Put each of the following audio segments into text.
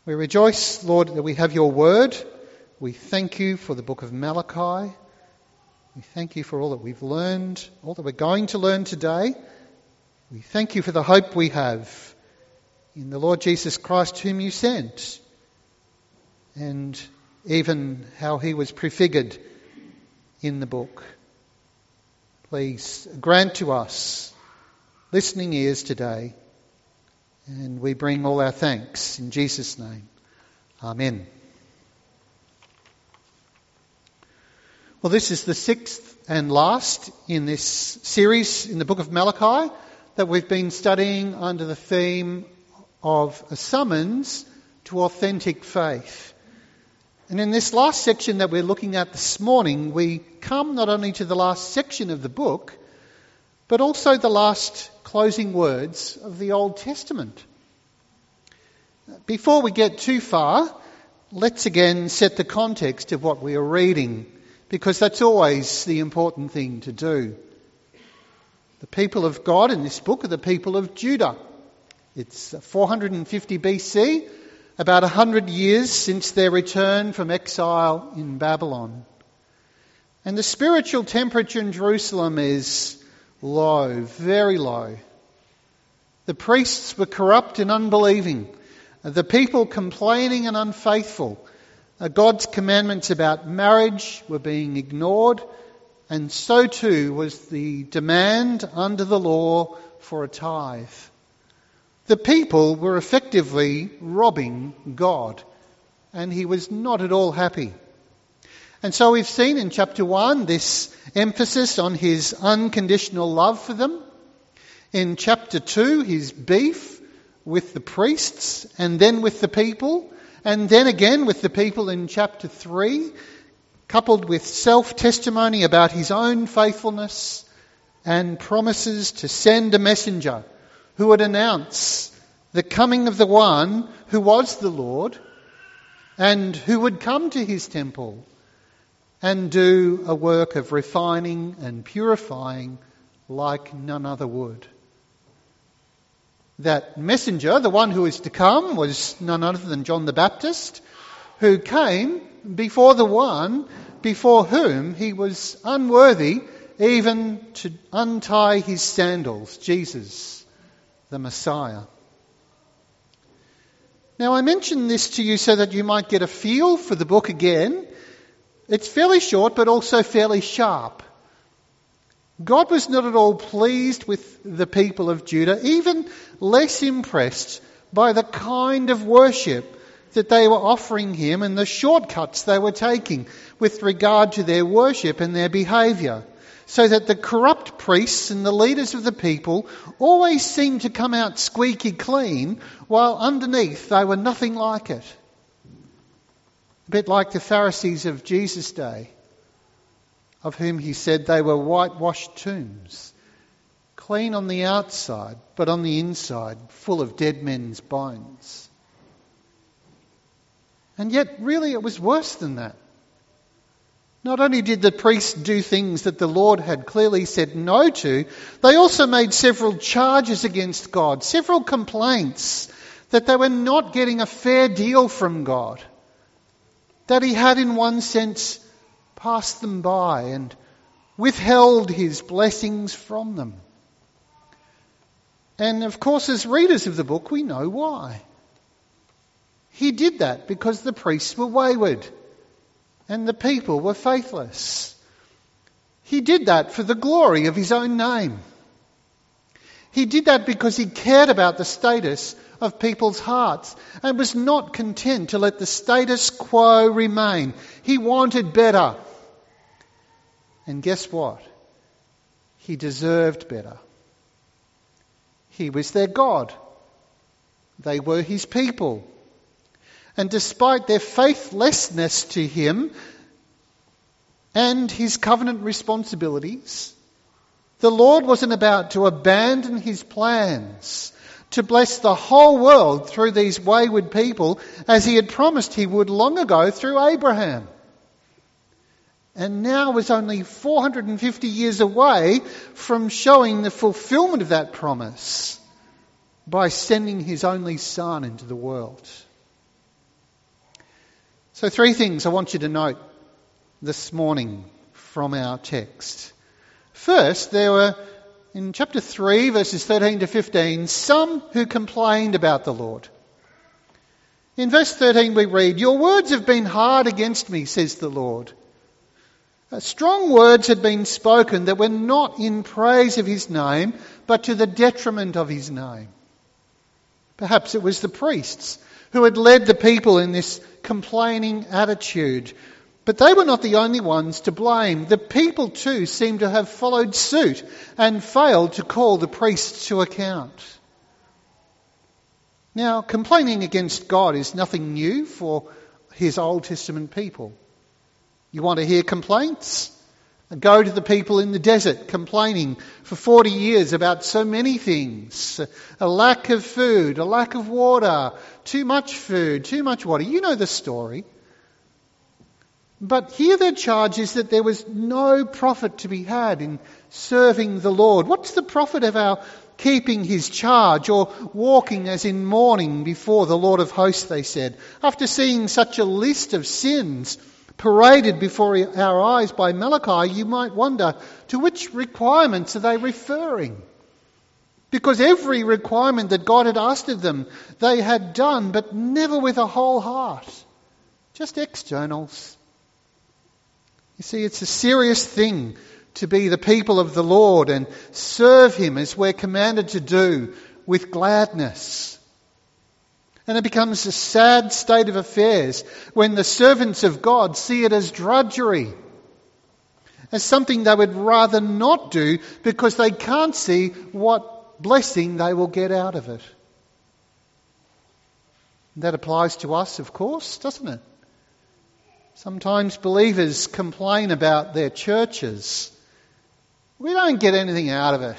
We rejoice, Lord, that we have your word. We thank you for the book of Malachi. We thank you for all that we've learned, all that we're going to learn today. We thank you for the hope we have in the Lord Jesus Christ whom you sent, and even how he was prefigured in the book. Please grant to us listening ears today, and we bring all our thanks in Jesus' name. Amen. Well, this is the sixth and last in this series in the book of Malachi that we've been studying under the theme of a summons to authentic faith. And in this last section that we're looking at this morning, we come not only to the last section of the book, but also the last closing words of the Old Testament. Before we get too far, let's again set the context of what we are reading, because that's always the important thing to do. The people of God in this book are the people of Judah. It's 450 BC, about 100 years since their return from exile in Babylon. And the spiritual temperature in Jerusalem is low, very low. The priests were corrupt and unbelieving. The people complaining and unfaithful. God's commandments about marriage were being ignored, and so too was the demand under the law for a tithe. The people were effectively robbing God, and he was not at all happy. And so we've seen in chapter 1 this emphasis on his unconditional love for them. In chapter 2, his beef with the priests and then with the people, and then again with the people in chapter 3, coupled with self-testimony about his own faithfulness and promises to send a messenger who would announce the coming of the one who was the Lord and who would come to his temple and do a work of refining and purifying like none other would. That messenger, the one who is to come, was none other than John the Baptist, who came before the one before whom he was unworthy even to untie his sandals, Jesus, the Messiah. Now, I mention this to you so that you might get a feel for the book again. It's fairly short, but also fairly sharp. God was not at all pleased with the people of Judah, even less impressed by the kind of worship that they were offering him and the shortcuts they were taking with regard to their worship and their behaviour, so that the corrupt priests and the leaders of the people always seemed to come out squeaky clean, while underneath they were nothing like it. A bit like the Pharisees of Jesus' day, of whom he said they were whitewashed tombs, clean on the outside, but on the inside full of dead men's bones. And yet, really, it was worse than that. Not only did the priests do things that the Lord had clearly said no to, they also made several charges against God, several complaints that they were not getting a fair deal from God, that he had in one sense passed them by and withheld his blessings from them. And of course, as readers of the book, we know why. He did that because the priests were wayward and the people were faithless. He did that for the glory of his own name. He did that because he cared about the status of people's hearts and was not content to let the status quo remain. He wanted better. And guess what? He deserved better. He was their God. They were his people. And despite their faithlessness to him and his covenant responsibilities, the Lord wasn't about to abandon his plans to bless the whole world through these wayward people, as he had promised he would long ago through Abraham. And now was only 450 years away from showing the fulfillment of that promise by sending his only Son into the world. So 3 things I want you to note this morning from our text. First, there were, in chapter 3, verses 13 to 15, some who complained about the Lord. In verse 13 we read, "Your words have been hard against me, says the Lord." Strong words had been spoken that were not in praise of his name, but to the detriment of his name. Perhaps it was the priests who had led the people in this complaining attitude. But they were not the only ones to blame. The people too seemed to have followed suit and failed to call the priests to account. Now, complaining against God is nothing new for his Old Testament people. You want to hear complaints? Go to the people in the desert complaining for 40 years about so many things. A lack of food, a lack of water, too much food, too much water. You know the story. But here their charge is that there was no profit to be had in serving the Lord. What's the profit of our keeping his charge or walking as in mourning before the Lord of hosts, they said. After seeing such a list of sins paraded before our eyes by Malachi, you might wonder, to which requirements are they referring? Because every requirement that God had asked of them, they had done, but never with a whole heart. Just externals. You see, it's a serious thing to be the people of the Lord and serve him as we're commanded to do with gladness. And it becomes a sad state of affairs when the servants of God see it as drudgery, as something they would rather not do because they can't see what blessing they will get out of it. And that applies to us, of course, doesn't it? Sometimes believers complain about their churches. We don't get anything out of it.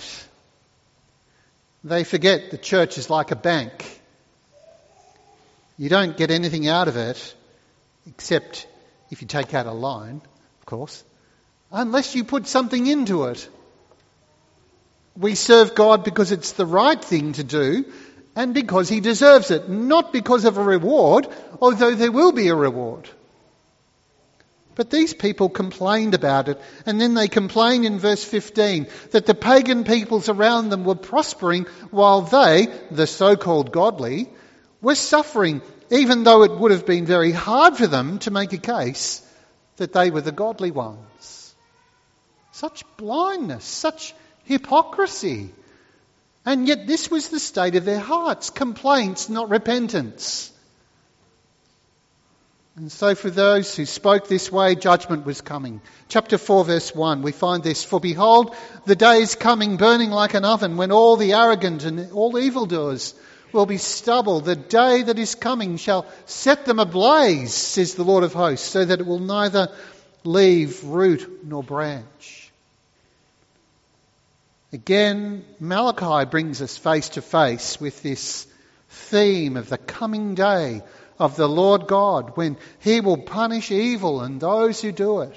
They forget the church is like a bank. You don't get anything out of it, except if you take out a loan, of course, unless you put something into it. We serve God because it's the right thing to do and because he deserves it, not because of a reward, although there will be a reward. But these people complained about it, and then they complained in verse 15 that the pagan peoples around them were prospering while they, the so-called godly, were suffering, even though it would have been very hard for them to make a case that they were the godly ones. Such blindness, such hypocrisy. And yet this was the state of their hearts, complaints, not repentance. And so for those who spoke this way, judgment was coming. Chapter 4 verse 1, we find this, "For behold, the day is coming, burning like an oven, when all the arrogant and all evildoers will be stubble. The day that is coming shall set them ablaze, says the Lord of hosts, so that it will neither leave root nor branch." Again, Malachi brings us face to face with this theme of the coming day of the Lord God, when he will punish evil and those who do it.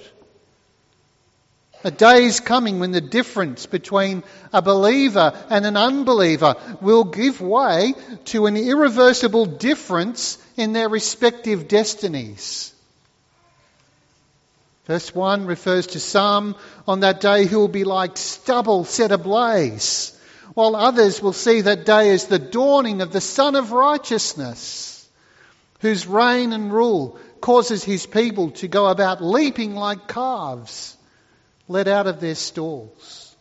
A day is coming when the difference between a believer and an unbeliever will give way to an irreversible difference in their respective destinies. Verse 1 refers to some on that day who will be like stubble set ablaze, while others will see that day as the dawning of the Son of Righteousness, whose reign and rule causes his people to go about leaping like calves let out of their stalls.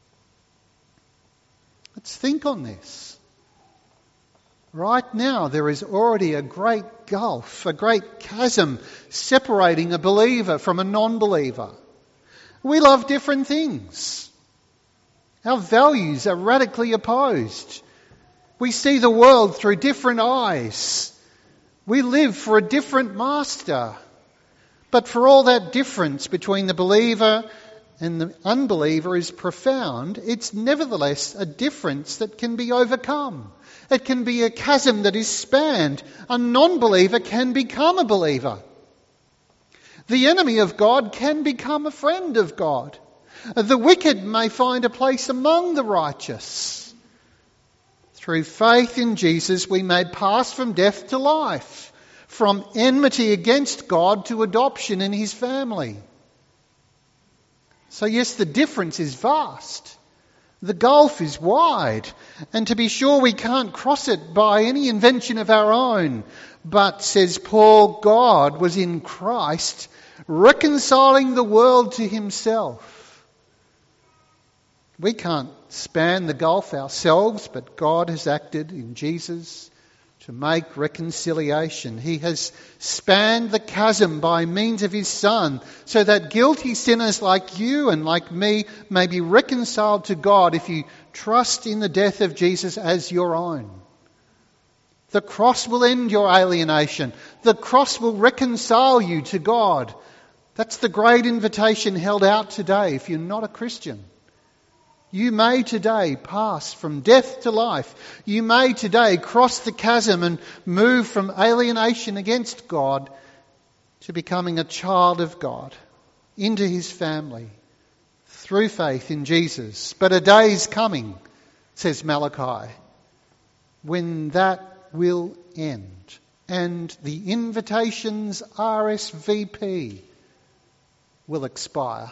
Let's think on this. Right now there is already a great gulf, a great chasm separating a believer from a non-believer. We love different things. Our values are radically opposed. We see the world through different eyes. We live for a different master. But for all that difference between the believer and the unbeliever is profound, it's nevertheless a difference that can be overcome. It can be a chasm that is spanned. A non-believer can become a believer. The enemy of God can become a friend of God. The wicked may find a place among the righteous. Through faith in Jesus, we may pass from death to life, from enmity against God to adoption in his family. So yes, the difference is vast. The gulf is wide. And to be sure, we can't cross it by any invention of our own. But, says Paul, God was in Christ, reconciling the world to himself. We can't span the gulf ourselves, but God has acted in Jesus to make reconciliation. He has spanned the chasm by means of his Son, so that guilty sinners like you and like me may be reconciled to God if you trust in the death of Jesus as your own. The cross will end your alienation. The cross will reconcile you to God. That's the great invitation held out today if you're not a Christian. You may today pass from death to life. You may today cross the chasm and move from alienation against God to becoming a child of God, into his family, through faith in Jesus. But a day is coming, says Malachi, when that will end and the invitation's RSVP will expire.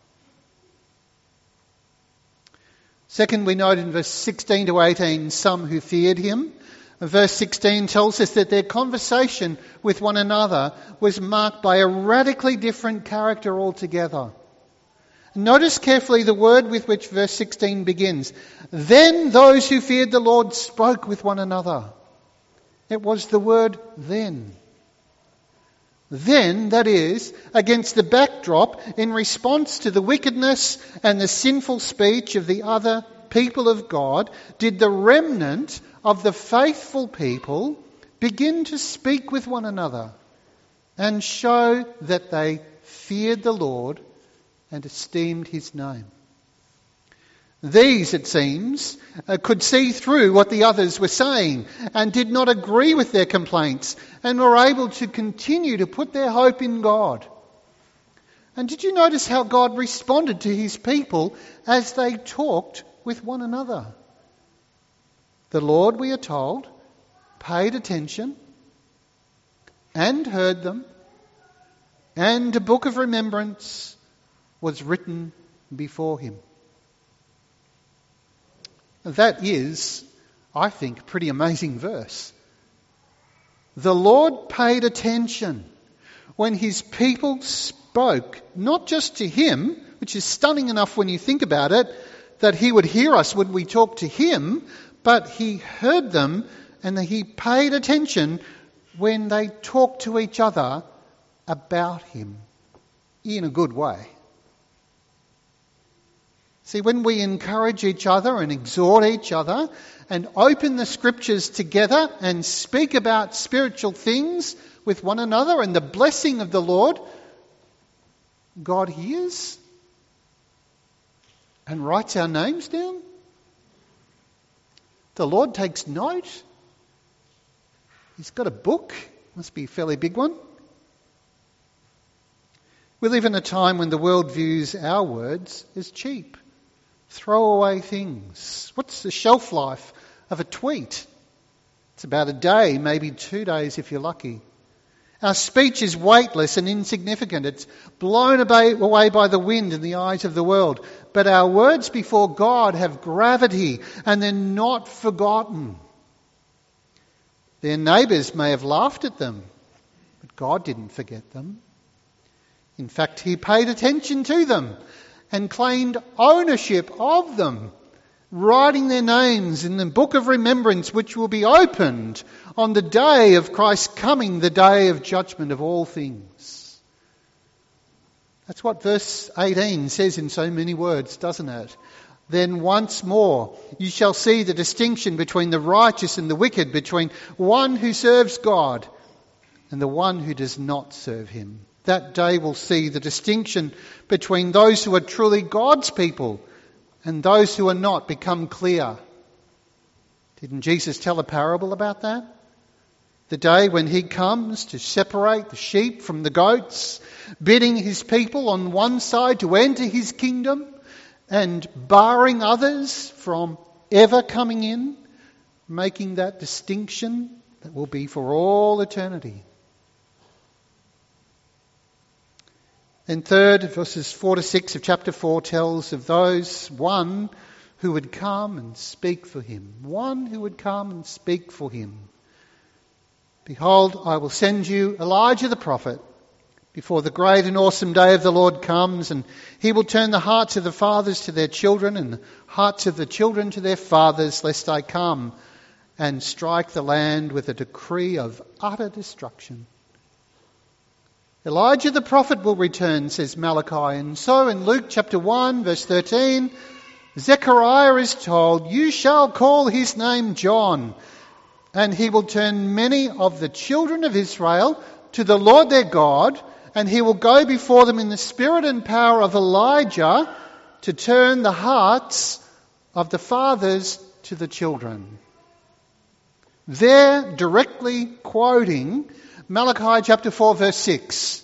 Second, we note in verse 16 to 18, some who feared him. Verse 16 tells us that their conversation with one another was marked by a radically different character altogether. Notice carefully the word with which verse 16 begins. Then those who feared the Lord spoke with one another. It was the word then. Then, that is, against the backdrop, in response to the wickedness and the sinful speech of the other people of God, did the remnant of the faithful people begin to speak with one another and show that they feared the Lord and esteemed his name. These, it seems, could see through what the others were saying and did not agree with their complaints and were able to continue to put their hope in God. And did you notice how God responded to his people as they talked with one another? The Lord, we are told, paid attention and heard them, and a book of remembrance was written before him. That is, I think, a pretty amazing verse. The Lord paid attention when his people spoke, not just to him, which is stunning enough when you think about it, that he would hear us when we talk to him, but he heard them and he paid attention when they talked to each other about him in a good way. See, when we encourage each other and exhort each other and open the scriptures together and speak about spiritual things with one another and the blessing of the Lord, God hears and writes our names down. The Lord takes note. He's got a book. Must be a fairly big one. We live in a time when the world views our words as cheap. Throwaway things. What's the shelf life of a tweet? It's about a day, maybe 2 days if you're lucky. Our speech is weightless and insignificant. It's blown away by the wind in the eyes of the world. But our words before God have gravity and they're not forgotten. Their neighbours may have laughed at them, but God didn't forget them. In fact, he paid attention to them and claimed ownership of them, writing their names in the book of remembrance, which will be opened on the day of Christ's coming, the day of judgment of all things. That's what verse 18 says in so many words, doesn't it? Then once more you shall see the distinction between the righteous and the wicked, between one who serves God and the one who does not serve him. That day will see the distinction between those who are truly God's people and those who are not become clear. Didn't Jesus tell a parable about that? The day when he comes to separate the sheep from the goats, bidding his people on one side to enter his kingdom and barring others from ever coming in, making that distinction that will be for all eternity. And third, verses 4 to 6 of chapter 4 tells of those, one who would come and speak for him. One who would come and speak for him. Behold, I will send you Elijah the prophet before the great and awesome day of the Lord comes, and he will turn the hearts of the fathers to their children and the hearts of the children to their fathers, lest I come and strike the land with a decree of utter destruction. Elijah the prophet will return, says Malachi. And so in Luke chapter 1, verse 13, Zechariah is told, you shall call his name John, and he will turn many of the children of Israel to the Lord their God, and he will go before them in the spirit and power of Elijah to turn the hearts of the fathers to the children. They're directly quoting Malachi chapter 4 verse 6.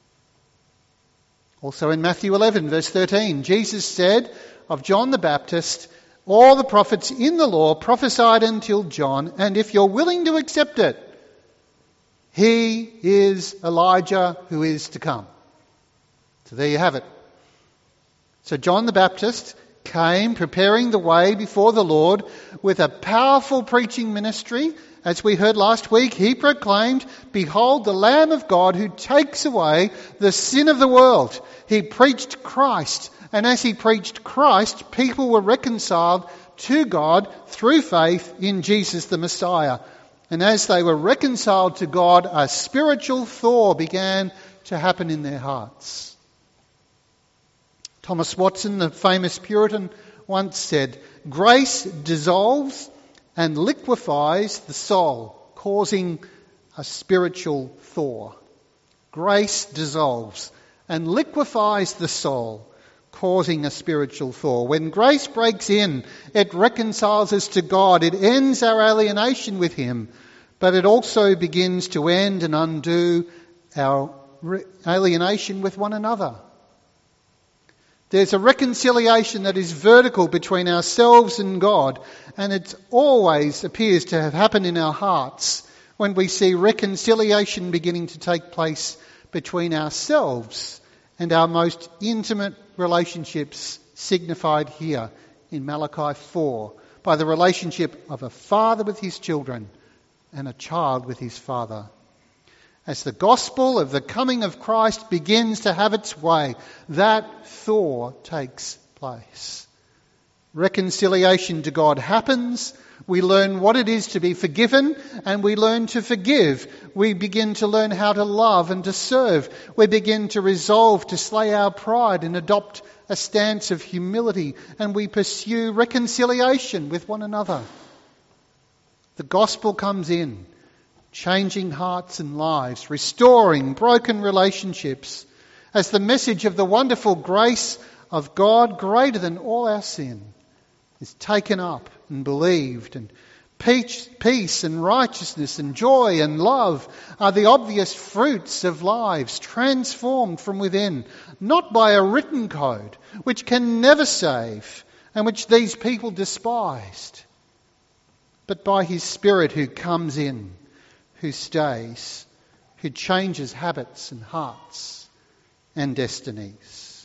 Also in Matthew 11 verse 13, Jesus said of John the Baptist, all the prophets in the law prophesied until John, and if you're willing to accept it, he is Elijah who is to come. So there you have it. So John the Baptist came preparing the way before the Lord with a powerful preaching ministry. As we heard last week, he proclaimed, behold the Lamb of God who takes away the sin of the world. He preached Christ, and as he preached Christ, people were reconciled to God through faith in Jesus the Messiah. And as they were reconciled to God, a spiritual thaw began to happen in their hearts. Thomas Watson, the famous Puritan, once said, grace dissolves and liquefies the soul, causing a spiritual thaw. Grace dissolves and liquefies the soul, causing a spiritual thaw. When grace breaks in, it reconciles us to God. It ends our alienation with him, but it also begins to end and undo our alienation with one another. There's a reconciliation that is vertical between ourselves and God, and it always appears to have happened in our hearts when we see reconciliation beginning to take place between ourselves and our most intimate relationships, signified here in Malachi 4 by the relationship of a father with his children and a child with his father. As the gospel of the coming of Christ begins to have its way, that thaw takes place. Reconciliation to God happens. We learn what it is to be forgiven, and we learn to forgive. We begin to learn how to love and to serve. We begin to resolve to slay our pride and adopt a stance of humility, and we pursue reconciliation with one another. The gospel comes in, changing hearts and lives, restoring broken relationships, as the message of the wonderful grace of God, greater than all our sin, is taken up and believed, and peace and righteousness and joy and love are the obvious fruits of lives transformed from within, not by a written code which can never save and which these people despised, but by his Spirit who comes in, who stays, who changes habits and hearts and destinies.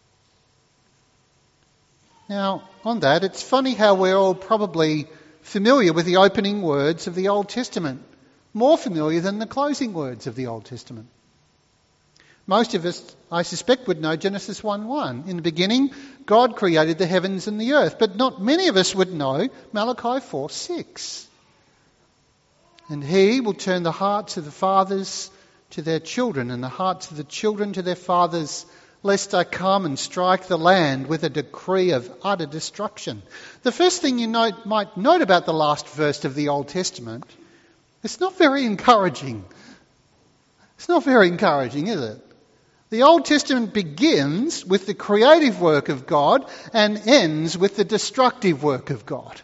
Now, on that, it's funny how we're all probably familiar with the opening words of the Old Testament, more familiar than the closing words of the Old Testament. Most of us, I suspect, would know Genesis 1:1. In the beginning, God created the heavens and the earth, but not many of us would know Malachi 4:6. And he will turn the hearts of the fathers to their children, and the hearts of the children to their fathers, lest I come and strike the land with a decree of utter destruction. The first thing you might note about the last verse of the Old Testament, it's not very encouraging. It's not very encouraging, is it? The Old Testament begins with the creative work of God and ends with the destructive work of God.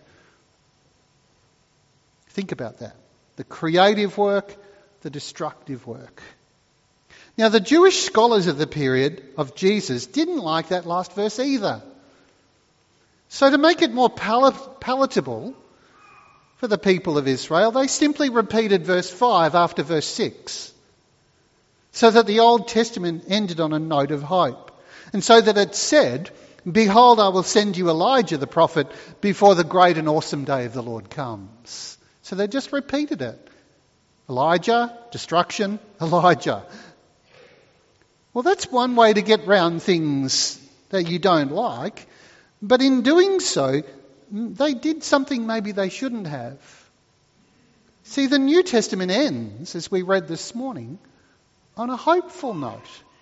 Think about that. The creative work, the destructive work. Now, the Jewish scholars of the period of Jesus didn't like that last verse either. So to make it more palatable for the people of Israel, they simply repeated verse 5 after verse 6. so that the Old Testament ended on a note of hope, and so that it said, "Behold, I will send you Elijah the prophet before the great and awesome day of the Lord comes." So they just repeated it. Elijah, destruction, Elijah. Well, that's one way to get round things that you don't like, but in doing so, they did something maybe they shouldn't have. See, the New Testament ends, as we read this morning, on a hopeful note.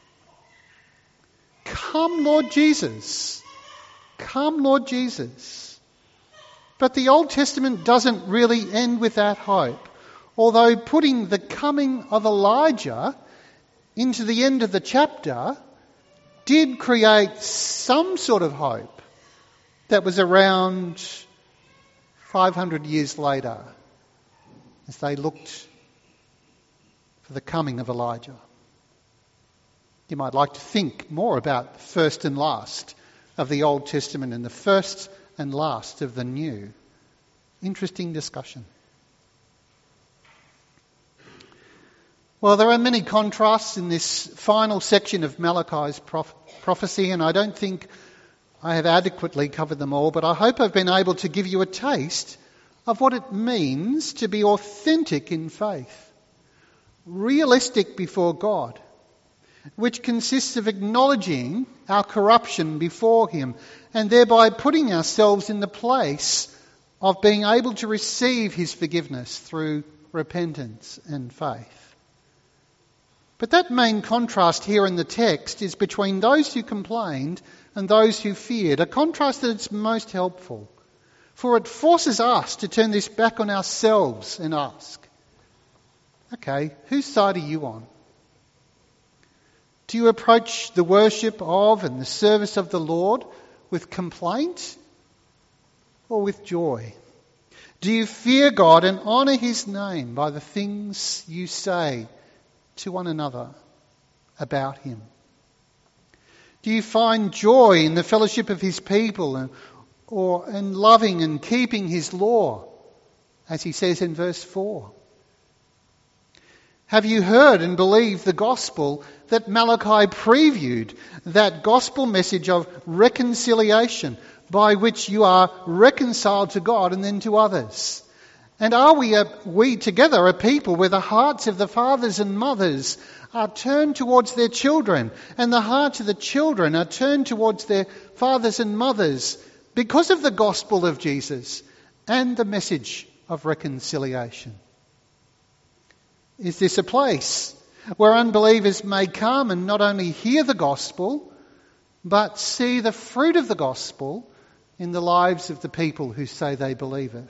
Come, Lord Jesus. Come, Lord Jesus. But the Old Testament doesn't really end with that hope, although putting the coming of Elijah into the end of the chapter did create some sort of hope that was around 500 years later as they looked for the coming of Elijah. You might like to think more about the first and last of the Old Testament and the first and last of the New. Interesting discussion. Well, there are many contrasts in this final section of Malachi's prophecy, and I don't think I have adequately covered them all, but I hope I've been able to give you a taste of what it means to be authentic in faith, realistic before God, which consists of acknowledging our corruption before Him and thereby putting ourselves in the place of being able to receive His forgiveness through repentance and faith. But that main contrast here in the text is between those who complained and those who feared, a contrast that is most helpful, for it forces us to turn this back on ourselves and ask, okay, whose side are you on? Do you approach the worship of and the service of the Lord with complaint or with joy? Do you fear God and honour His name by the things you say to one another about Him? Do you find joy in the fellowship of His people and loving and keeping His law, as He says in verse 4? Have you heard and believed the gospel that Malachi previewed, that gospel message of reconciliation by which you are reconciled to God and then to others? And are we together a people where the hearts of the fathers and mothers are turned towards their children and the hearts of the children are turned towards their fathers and mothers because of the gospel of Jesus and the message of reconciliation? Is this a place where unbelievers may come and not only hear the gospel, but see the fruit of the gospel in the lives of the people who say they believe it?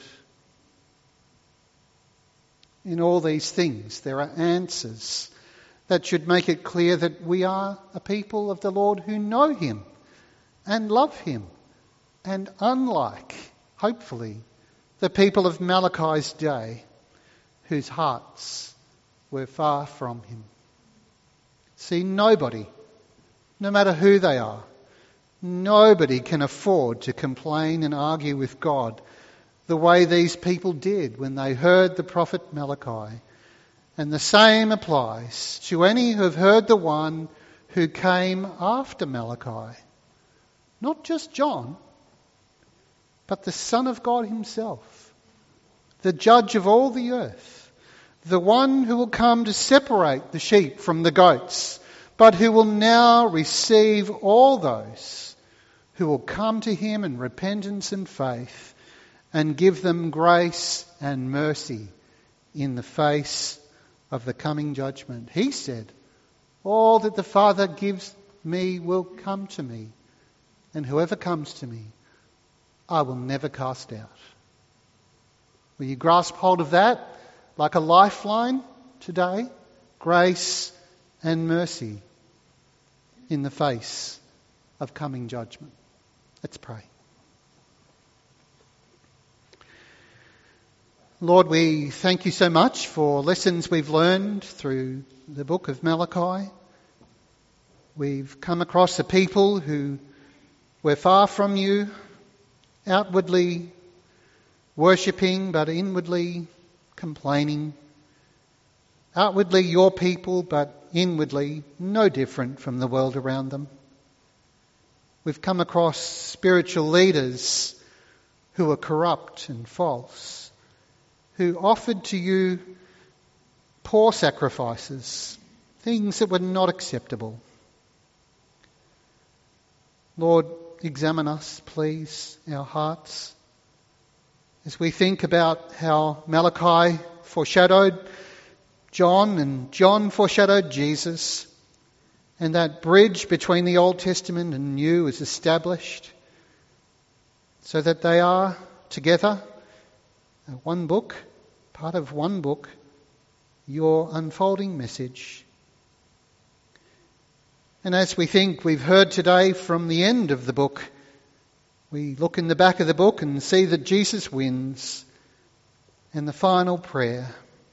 In all these things, there are answers that should make it clear that we are a people of the Lord who know Him and love Him, and unlike, hopefully, the people of Malachi's day, whose hearts were far from Him. See, nobody, no matter who they are, nobody can afford to complain and argue with God the way these people did when they heard the prophet Malachi. And the same applies to any who have heard the one who came after Malachi. Not just John, but the Son of God Himself, the judge of all the earth, the one who will come to separate the sheep from the goats, but who will now receive all those who will come to Him in repentance and faith and give them grace and mercy in the face of the coming judgment. He said, all that the Father gives me will come to me, and whoever comes to me, I will never cast out. Will you grasp hold of that like a lifeline today? Grace and mercy in the face of coming judgment. Let's pray. Lord, we thank You so much for lessons we've learned through the book of Malachi. We've come across a people who were far from You, outwardly worshipping but inwardly complaining, outwardly your people, but inwardly no different from the world around them. We've come across spiritual leaders who are corrupt and false, who offered to you poor sacrifices, things that were not acceptable. Lord, examine us, please, our hearts, as we think about how Malachi foreshadowed John and John foreshadowed Jesus, and that bridge between the Old Testament and New is established so that they are together, one book, part of one book, your unfolding message. And as we think we've heard today from the end of the book, we look in the back of the book and see that Jesus wins, and the final prayer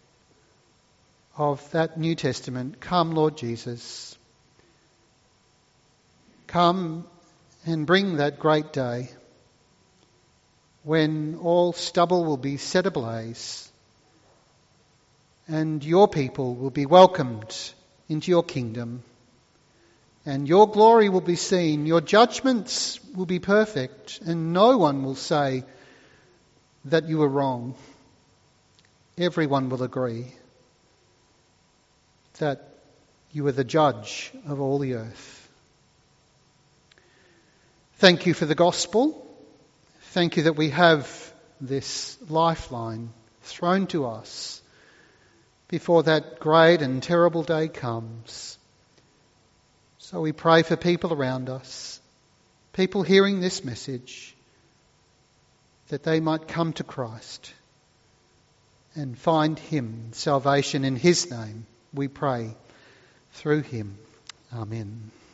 of that New Testament, come Lord Jesus, come and bring that great day when all stubble will be set ablaze and your people will be welcomed into your kingdom and your glory will be seen, your judgments will be perfect, and no one will say that you were wrong. Everyone will agree that you are the judge of all the earth. Thank you for the gospel. Thank you that we have this lifeline thrown to us before that great and terrible day comes. So we pray for people around us, people hearing this message, that they might come to Christ and find him, salvation in his name, we pray through him. Amen.